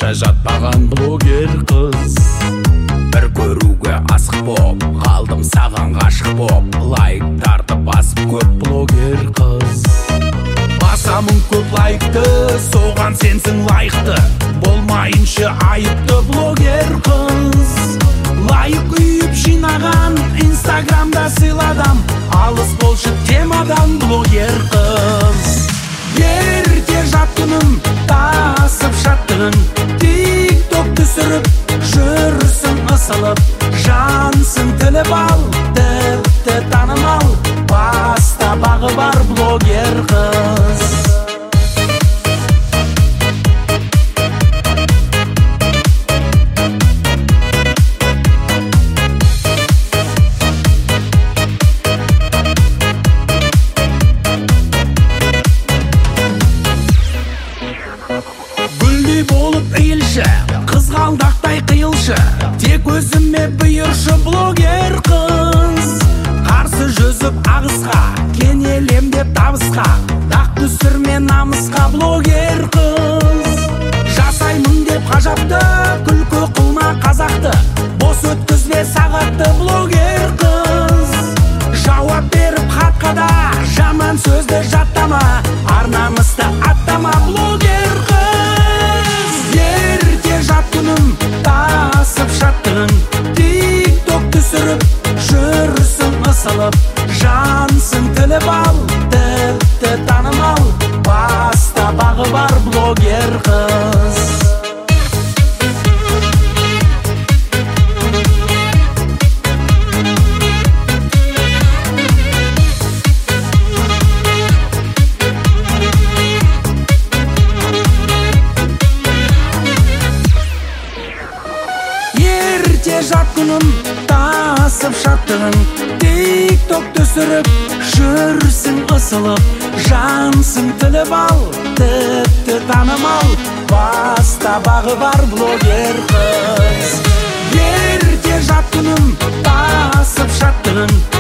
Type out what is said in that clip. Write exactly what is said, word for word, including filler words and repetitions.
қанша жатпаған блогер қыз. Бір көруге асық боп, қалдым саған ғашық боп, лайктарды басып көп блогер қыз. Басамын көп лайкты, соған сенсің лайықты, болмайыншы айыпты блогер қыз. Лайк үйіп жинаған, инстаграмда сыйладам, алыс болшы темадан блогер қыз. Ерте жаттыным, тасып шаттығын, тик-ток түсіріп, жүрсің ысылып, жансың тіліп ал, тіпті танымал, баста бағы бар блогер қыз. Гүлдей болып иілші, қызғалдақтай қиылшы, тек өзіме бұйыршы блогер қыз. Қарсы жүзіп ағысқа, кенелемдеп табысқа, дақ түсірме намысқа блогер қыз. Жасаймын деп ғажапты, күлкі қылма қазақты, бос өткізбе сағатты блогер қыз. Жауап беріп хатқа да, жаман сөзді жаттама, ар-намысты аттама блогер қыз. Ерте жаттыным, тасып шаттығын, тик-ток түсіріп, жүрсің ысылып, жансың тіліп ал, тіпті танымал, баста бағы бар блогер қыз. Ерте жат күнім, тасып шаттығын, тик-ток түсіріп, жүрсің ысылып, жансың тіліп ал, тіпті танымал, баста бағы бар блогер қыз. Ерте жат күнім, тасып шаттығын,